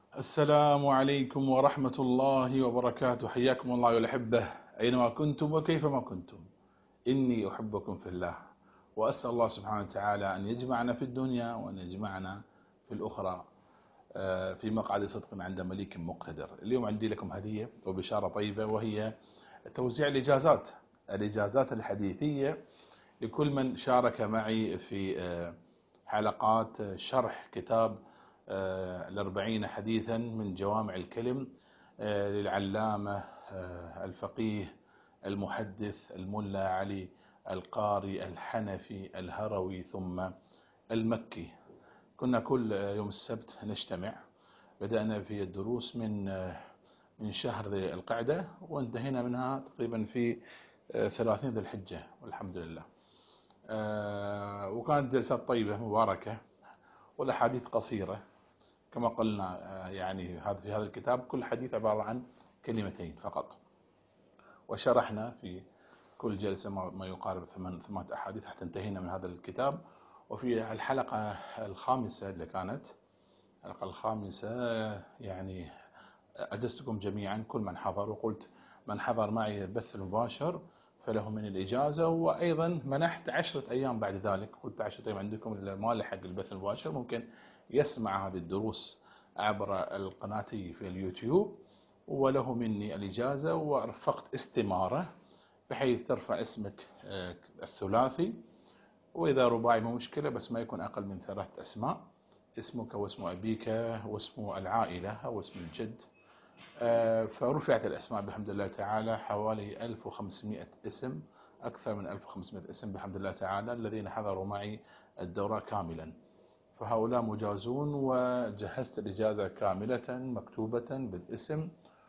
السلام عليكم ورحمة الله وبركاته. حياكم الله والأحبة أينما كنتم وكيفما كنتم. إني أحبكم في الله، وأسأل الله سبحانه وتعالى أن يجمعنا في الدنيا وأن يجمعنا في الأخرى في مقعد صدق عند مليك مقتدر. اليوم عندي لكم هدية وبشارة طيبة، وهي توزيع الإجازات الحديثية لكل من شارك معي في حلقات شرح كتاب الأربعين حديثا من جوامع الكلم للعلامة الفقيه المحدث الملا علي القاري الحنفي الهروي ثم المكي. كنا كل يوم السبت نجتمع. بدأنا في الدروس من شهر ذي القعدة، وانتهينا منها تقريبا في 30 ذي الحجة والحمد لله. وكانت جلسات طيبة مباركة والأحاديث قصيرة كما قلنا. يعني في هذا الكتاب كل حديث عبارة عن كلمتين فقط، وشرحنا في كل جلسة ما يقارب 8 أحاديث حتى انتهينا من هذا الكتاب. وفي الحلقة الخامسة اللي كانت الحلقة الخامسة يعني أجزتكم جميعا كل من حضر، وقلت من حضر معي البث المباشر فله من الإجازة، وأيضا منحت 10 أيام بعد ذلك. قلت 10 أيام عندكم اللي ما لحق البث المباشر ممكن يسمع هذه الدروس عبر القناة في اليوتيوب، وله مني الإجازة. ورفقت استمارة بحيث ترفع اسمك الثلاثي، وإذا رباعي مو مشكلة، بس ما يكون أقل من 3 أسماء: اسمك واسم أبيك واسم العائلة أو اسم الجد. فرفعت الأسماء بحمد الله تعالى، حوالي 1500 اسم، أكثر من 1500 اسم بحمد الله تعالى الذين حضروا معي الدورة كاملا. فهؤلاء مجازون، وجهزت الإجازة كاملة مكتوبة بالاسم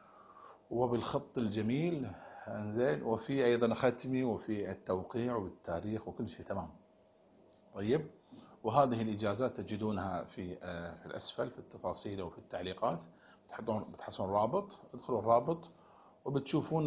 وبالخط الجميل، زين، وفي أيضا ختمي وفي التوقيع وبالتاريخ وكل شيء تمام. طيب، وهذه الإجازات تجدونها في الأسفل في التفاصيل وفي التعليقات. بتحصلون رابط، ادخلوا الرابط وبتشوفون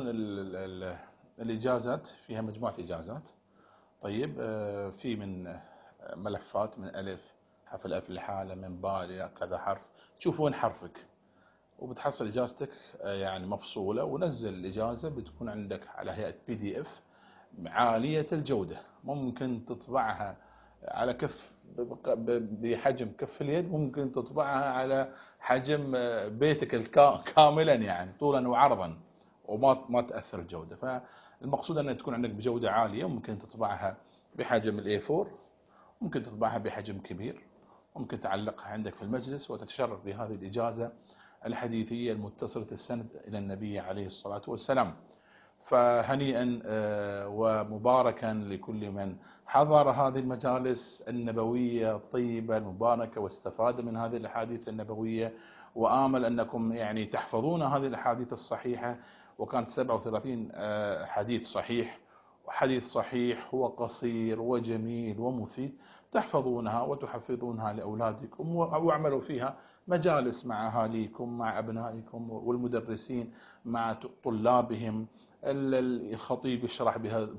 الإجازات. فيها مجموعة إجازات. طيب، في من ملفات من ألف، حرف الألف لحالة، من باء إلى كذا حرف، تشوفون حرفك وبتحصل إجازتك يعني مفصولة. ونزل الإجازة بتكون عندك على هيئة PDF عالية الجودة، ممكن تطبعها على كف بحجم كف اليد، ممكن تطبعها على حجم بيتك كاملا، يعني طولا وعرضا، وما ما تأثر الجودة. فالمقصود أنها تكون عندك بجودة عالية. ممكن تطبعها بحجم A4، ممكن تطبعها بحجم كبير، ممكن تعلقها عندك في المجلس وتتشرف بهذه الإجازة الحديثية المتصلة السند إلى النبي عليه الصلاة والسلام. فهنيئا ومباركا لكل من حضر هذه المجالس النبوية الطيبة المباركة واستفاد من هذه الأحاديث النبوية. وآمل أنكم يعني تحفظون هذه الأحاديث الصحيحة. وكانت 37 حديث صحيح، وحديث صحيح هو قصير وجميل ومفيد، تحفظونها وتحفظونها لأولادكم، واعملوا فيها مجالس مع أهاليكم، مع أبنائكم والمدرسين، مع طلابهم. الخطيب يشرح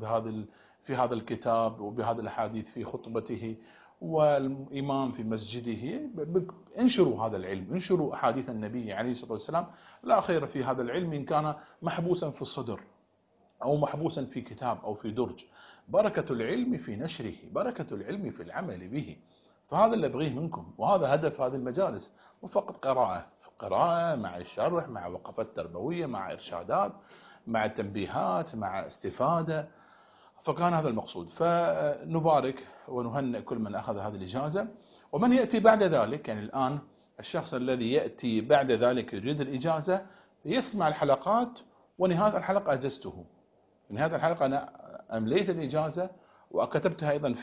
في هذا الكتاب وبهذا الأحاديث في خطبته، والإمام في مسجده. انشروا هذا العلم، انشروا أحاديث النبي عليه الصلاة والسلام. لا خير في هذا العلم إن كان محبوسا في الصدر أو محبوسا في كتاب أو في درج. بركة العلم في نشره، بركة العلم في العمل به. فهذا اللي أبغيه منكم، وهذا هدف هذه المجالس. وفقط قراءة مع الشرح، مع وقفات تربوية، مع إرشادات، مع تنبيهات، مع استفادة. فكان هذا المقصود. فنبارك ونهنئ كل من أخذ هذه الإجازة. ومن يأتي بعد ذلك، يعني الآن الشخص الذي يأتي بعد ذلك يريد الإجازة يسمع الحلقات، ونهاية الحلقة أجزته. في نهاية الحلقة أنا أمليت الإجازة، وكتبتها أيضا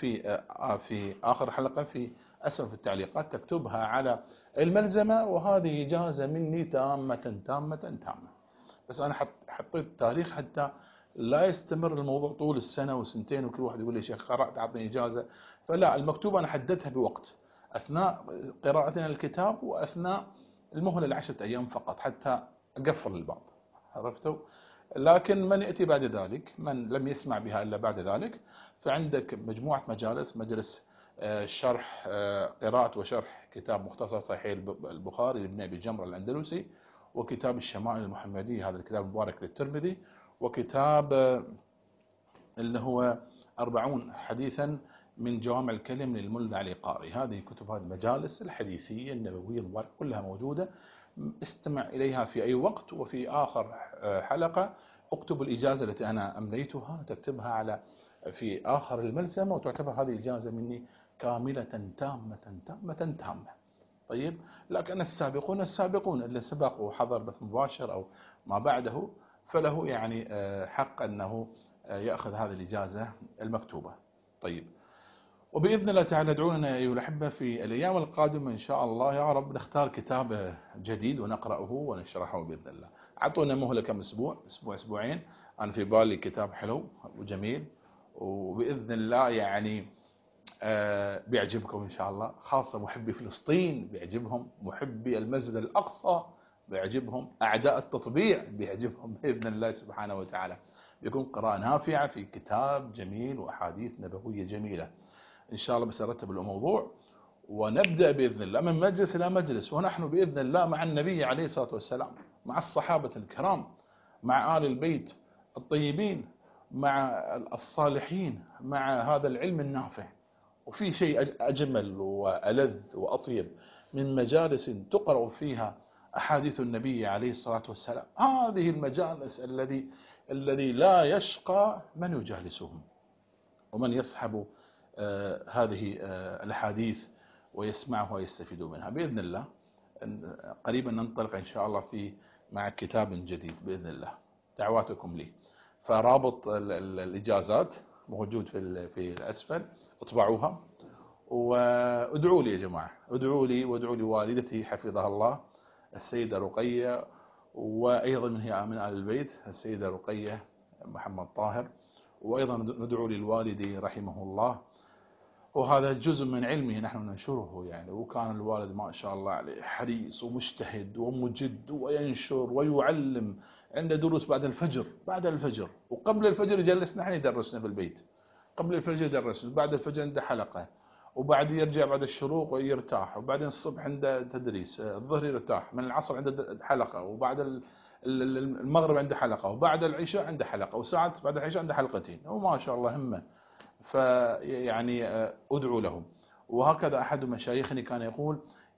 في آخر حلقة في أسفل في التعليقات، تكتبها على الملزمة. وهذه إجازة مني تامة تامة تامة. بس أنا حطيت تاريخ حتى لا يستمر الموضوع طول السنة وسنتين، وكل واحد يقول لي شيخ قرأت أعطني إجازة. فلا، المكتوب أنا حددتها بوقت أثناء قراءتنا الكتاب، وأثناء المهلة 10 أيام فقط حتى أقفل الباب. عرفتوا؟ لكن من يأتي بعد ذلك، من لم يسمع بها إلا بعد ذلك، فعندك مجموعة مجالس: مجلس شرح قراءة وشرح كتاب مختصر صحيح البخاري لابن أبي جمرة الأندلسي، وكتاب الشمائل المحمدية هذا الكتاب المبارك للترمذي، وكتاب اللي هو 40 حديثا من جوامع الكلم للملا علي قاري. هذه كتب، هذه المجالس الحديثية النبوية المباركة كلها موجودة، استمع إليها في أي وقت. وفي آخر حلقة اكتب الإجازة التي أنا أمليتها، تكتبها على في آخر الملزمة، وتعتبر هذه إجازة مني كاملة تامة تامة تامة. طيب، لكن السابقون اللي سبق وحضر بث مباشر أو ما بعده، فله يعني حق أنه يأخذ هذه الإجازة المكتوبة. طيب، وبإذن الله تعالى ادعونا أيها الأحبة في الأيام القادمة إن شاء الله يا رب نختار كتاب جديد ونقرأه ونشرحه بإذن الله. أعطونا مهلة كم أسبوع، أسبوعين. أنا في بالي كتاب حلو وجميل، وبإذن الله يعني بيعجبكم إن شاء الله، خاصة محبي فلسطين بيعجبهم، محبي المسجد الأقصى بيعجبهم، أعداء التطبيع بيعجبهم بإذن الله سبحانه وتعالى. يكون قراءة نافعة في كتاب جميل وأحاديث نبوية جميلة إن شاء الله. بسرتب الموضوع ونبدأ بإذن الله من مجلس إلى مجلس، ونحن بإذن الله مع النبي عليه الصلاة والسلام، مع الصحابة الكرام، مع آل البيت الطيبين، مع الصالحين، مع هذا العلم النافع. وفي شيء أجمل وألذ وأطيب من مجالس تقرأ فيها أحاديث النبي عليه الصلاة والسلام. هذه المجالس الذي لا يشقى من يجالسهم ومن يصحب هذه الأحاديث ويسمعها ويستفيد منها بإذن الله. قريبا ننطلق إن شاء الله مع كتاب جديد بإذن الله. دعواتكم لي. فرابط الإجازات موجود في الأسفل، اطبعوها وادعوا لي يا جماعة، ادعوا لي وادعوا لي والدتي حفظها الله السيدة رقية، وأيضا من آل البيت السيدة رقية محمد طاهر، وأيضا ندعو للوالد رحمه الله. وهذا جزء من علمه نحن ننشره يعني. وكان الوالد ما شاء الله عليه حريص ومجتهد ومجد وينشر ويعلم. عنده دروس بعد الفجر وقبل الفجر يجلسنا نحن يدرسنا في البيت. قبل الفجر يدرسنا، بعد الفجر عنده حلقة، وبعد يرجع بعد الشروق ويرتاح، وبعدين الصبح عنده تدريس، الظهر يرتاح، من العصر عنده حلقة، وبعد المغرب عنده حلقة، وبعد العشاء عنده حلقة، وساعات بعد العشاء عنده حلقتين. وما شاء الله همه. فيعني أدعو لهم. وهكذا أحد مشايخني كان يقول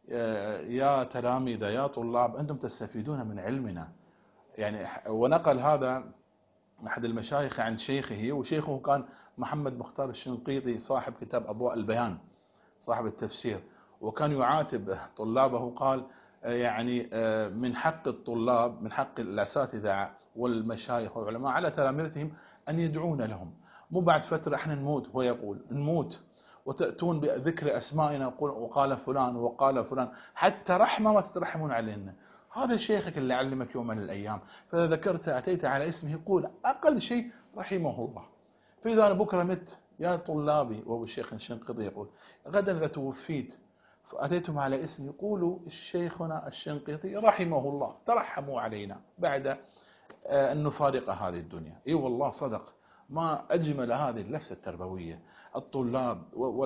يا تلاميذ يا طلاب أنتم تستفيدون من علمنا يعني. ونقل هذا أحد المشايخ عن شيخه، وشيخه كان محمد مختار الشنقيطي صاحب كتاب أضواء البيان صاحب التفسير. وكان يعاتب طلابه، قال يعني من حق الطلاب، من حق الأساتذة والمشايخ والعلماء على تلامذتهم أن يدعون لهم. مو بعد فترة احنا نموت، هو يقول نموت وتأتون بذكر أسمائنا وقال فلان وقال فلان، حتى رحمة ما تترحمون علينا. هذا شيخك اللي علمك يوم من الأيام، فإذا ذكرت أتيت على اسمه قول أقل شيء رحمه الله. فإذا أنا بكرة مت يا طلابي، وهو الشيخ الشنقيطي يقول غدا إذا توفيت فأتيتم على اسمي قولوا الشيخنا الشنقيطي رحمه الله، ترحموا علينا بعد أن نفارق هذه الدنيا. إي والله صدق. ما أجمل هذه اللفتة التربوية. الطلاب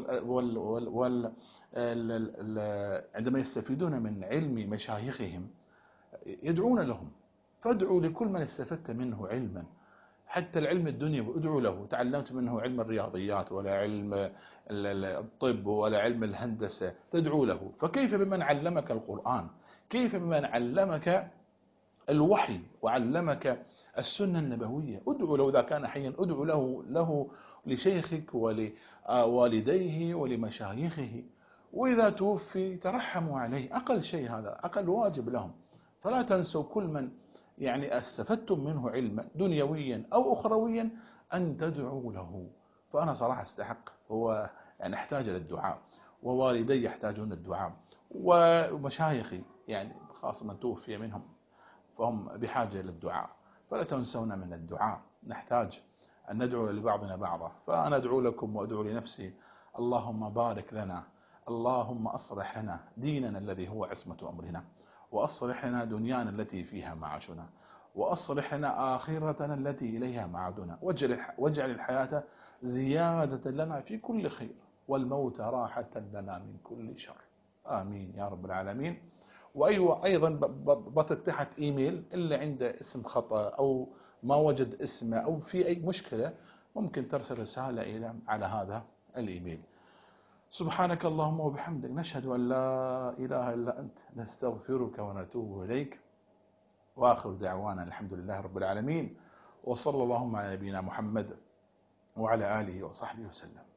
عندما يستفيدون من علم مشايخهم يدعون لهم. فادعوا لكل من استفدت منه علما، حتى العلم الدنيوي ادعوا له. تعلمت منه علم الرياضيات ولا علم الطب ولا علم الهندسة، تدعو له. فكيف بمن علمك القرآن؟ كيف بمن علمك الوحي وعلمك السنة النبوية؟ ادعو له إذا كان حيا، ادعو له لشيخك ولوالديه ولمشايخه. وإذا توفي ترحموا عليه، أقل شيء هذا، أقل واجب لهم. فلا تنسوا كل من يعني استفدتم منه علما دنيويا أو أخرويا أن تدعوا له. فأنا صراحة استحق، هو يعني احتاج للدعاء، ووالدي يحتاجون الدعاء، ومشايخي يعني خاصة من توفي منهم فهم بحاجة للدعاء. فلا تنسونا من الدعاء، نحتاج أن ندعو لبعضنا بعضا. فأنا أدعو لكم وأدعو لنفسي. اللهم بارك لنا، اللهم أصلح لنا ديننا الذي هو عصمة أمرنا، وأصلح لنا دنيانا التي فيها معاشنا، وأصلح لنا آخرتنا التي إليها معادنا، واجعل الحياة زيادة لنا في كل خير، والموت راحة لنا من كل شر. آمين يا رب العالمين. وأيوة أيضا بترك تحت إيميل اللي عنده اسم خطأ أو ما وجد اسمه أو في أي مشكلة، ممكن ترسل رسالة إلى على هذا الإيميل. سبحانك اللهم وبحمدك، نشهد أن لا إله إلا أنت، نستغفرك ونتوب إليك. وآخر دعوانا الحمد لله رب العالمين، وصلى اللهم على نبينا محمد وعلى آله وصحبه وسلم.